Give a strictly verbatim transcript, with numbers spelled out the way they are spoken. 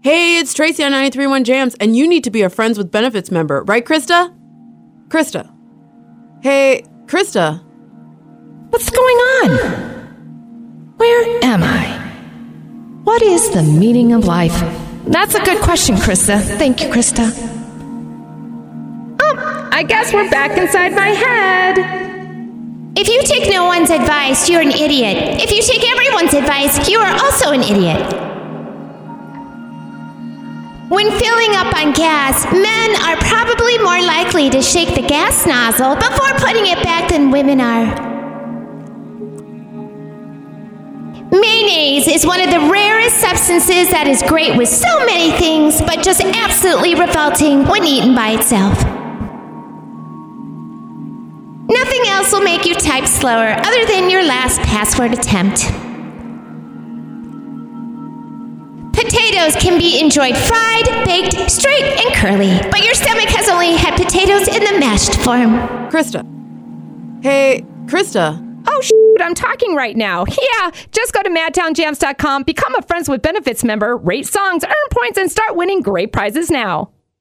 Hey, it's Tracy on ninety-three point one Jams, and you need to be a Friends with Benefits member, right, Krista? Krista. Hey, Krista. What's going on? Where am I? What is the meaning of life? That's a good question, Krista. Thank you, Krista. Oh, I guess we're back inside my head. If you take no one's advice, you're an idiot. If you take everyone's advice, you are also an idiot. When filling up on gas, men are probably more likely to shake the gas nozzle before putting it back than women are. Mayonnaise is one of the rarest substances that is great with so many things, but just absolutely revolting when eaten by itself. Nothing else will make you type slower other than your last password attempt. Potatoes can be enjoyed fried, baked, straight, and curly, but your stomach has only had potatoes in the mashed form. Krista. Hey, Krista. Oh, shoot, I'm talking right now. Yeah, just go to madtown jams dot com, become a Friends with Benefits member, rate songs, earn points, and start winning great prizes now.